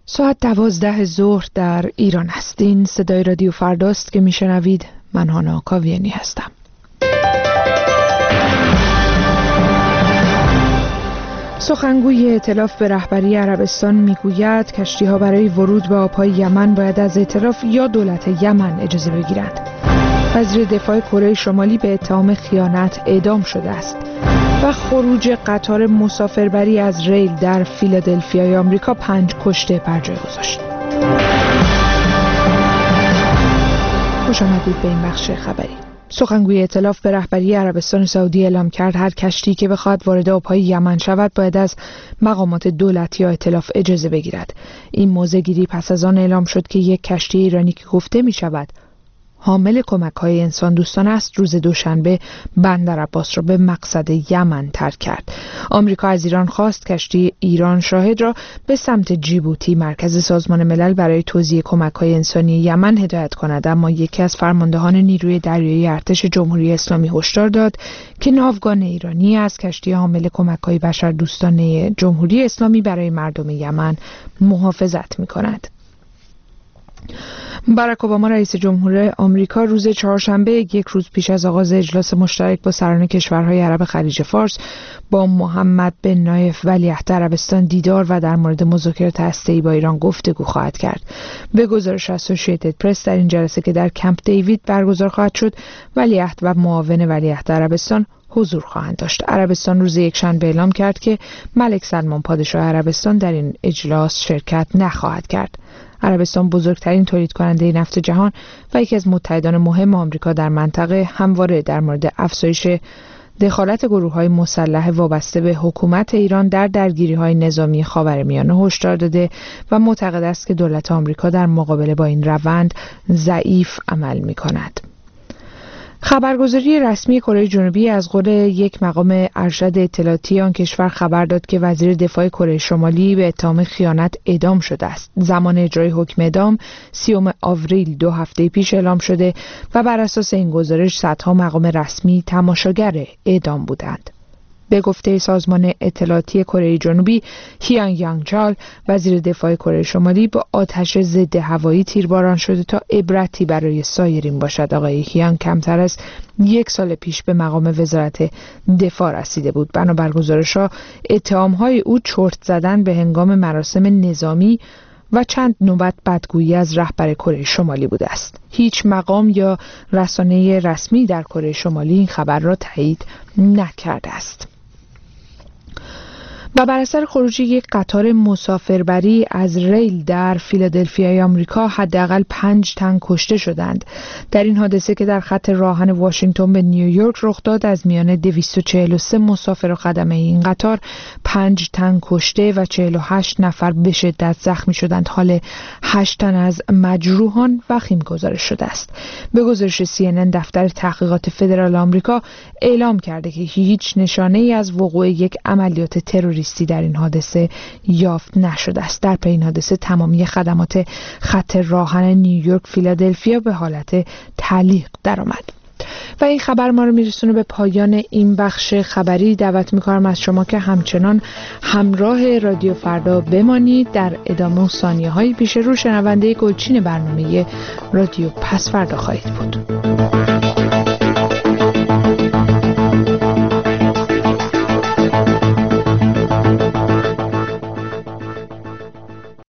ساعت 12 ظهر در ایران است. این صدای رادیو فرداست که میشنوید. من هانا کاویانی هستم. سخنگوی ائتلاف به رهبری عربستان میگوید کشتی‌ها برای ورود به آب‌های یمن باید از ائتلاف یا دولت یمن اجازه بگیرند. وزیر دفاع کره شمالی به اتهام خیانت اعدام شده است و خروج قطار مسافربری از ریل در فیلادلفیای آمریکا 5 کشته بر جای گذاشت. خوش آمدید به این بخش خبری. سخنگوی ائتلاف به رهبری عربستان سعودی اعلام کرد هر کشتی که بخواهد وارد آب‌های یمن شود باید از مقامات دولتی یا ائتلاف اجازه بگیرد. این موضع‌گیری پس از آن اعلام شد که یک کشتی ایرانی که گفته می‌شود حامل کمک‌های انسان دوستان است روز دوشنبه بندر عباس را به مقصد یمن ترک کرد. آمریکا از ایران خواست کشتی ایران شاهد را به سمت جیبوتی مرکز سازمان ملل برای توزیع کمک‌های انسانی یمن هدایت کند، اما یکی از فرماندهان نیروی دریایی ارتش جمهوری اسلامی هشدار داد که ناوگان ایرانی از کشتی حامل کمک‌های بشردوستانه جمهوری اسلامی برای مردم یمن محافظت می‌کند. باراک اوباما رئیس جمهور آمریکا روز چهارشنبه یک روز پیش از آغاز اجلاس مشترک با سران کشورهای عرب خلیج فارس با محمد بن نایف ولیعهد عربستان دیدار و در مورد مذاکرات هسته‌ای با ایران گفتگو خواهد کرد. به گزارش اسوسییتد پرس در این جلسه که در کمپ دیوید برگزار خواهد شد ولیعهد و معاون ولیعهد عربستان حضور خواهند داشت. عربستان روز یکشنبه اعلام کرد که ملک سلمان پادشاه عربستان در این اجلاس شرکت نخواهد کرد. عربستان بزرگترین تولید کننده نفت جهان و یکی از متحدان مهم آمریکا در منطقه همواره در مورد افزایش دخالت گروه‌های مسلح وابسته به حکومت ایران در درگیری‌های نظامی خاورمیانه هشدار داده و معتقد است که دولت آمریکا در مقابله با این روند ضعیف عمل می‌کند. خبرگزاری رسمی کره جنوبی از قول یک مقام ارشد اطلاعاتی آن کشور خبر داد که وزیر دفاع کره شمالی به اتهام خیانت اعدام شده است. زمان اجرای حکم اعدام 30 آوریل 2 هفته پیش اعلام شده و بر اساس این گزارش صدها مقام رسمی تماشاگر اعدام بودند. به گفته سازمان اطلاعاتی کره جنوبی، هیان یانگ چال وزیر دفاع کره شمالی با آتش ضد هوایی تیرباران شده تا عبرتی برای سایرین باشد. آقای هیان کمتر از 1 سال پیش به مقام وزارت دفاع رسیده بود. بنابر گزارش‌ها اتهام‌های او چرت زدن به هنگام مراسم نظامی و چند نوبت بدگویی از رهبر کره شمالی بوده است. هیچ مقام یا رسانه رسمی در کره شمالی این خبر را تایید نکرده است. و بر اثر خروجی یک قطار مسافربری از ریل در فیلادلفیای آمریکا حداقل 5 تن کشته شدند. در این حادثه که در خط راهن واشنگتن به نیویورک رخ داد، از میان 243 مسافر و خدمه این قطار 5 تن کشته و 48 نفر به شدت زخمی شدند. حال 8 تن از مجروحان وخیم گزارش شده است. به گزارش CNN، دفتر تحقیقات فدرال آمریکا اعلام کرده که هیچ نشانه‌ای از وقوع یک عملیات تروریستی در این حادثه یافت نشده است. در پی این حادثه تمامی خدمات خط راهن نیویورک فیلادلفیا به حالت تعلیق درآمد. و این خبر ما رو میرسونه به پایان این بخش خبری. دعوت میکنم از شما که همچنان همراه رادیو فردا بمانید. در ادامه و ثانیه های پیش رو شنونده گلچین برنامه رادیو پس فردا خواهید بود.